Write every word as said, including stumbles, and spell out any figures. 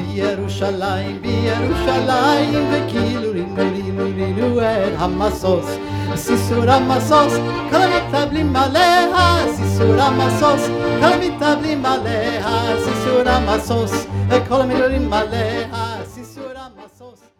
בירושלים, בירושלים, וכאילו רינו רינו רינו את המסוס, סיסור המסוס, כל המתאבלים עליה, סיסור המסוס, כל המתאבלים עליה, סיסור המסוס, כל המתאבלים עליה.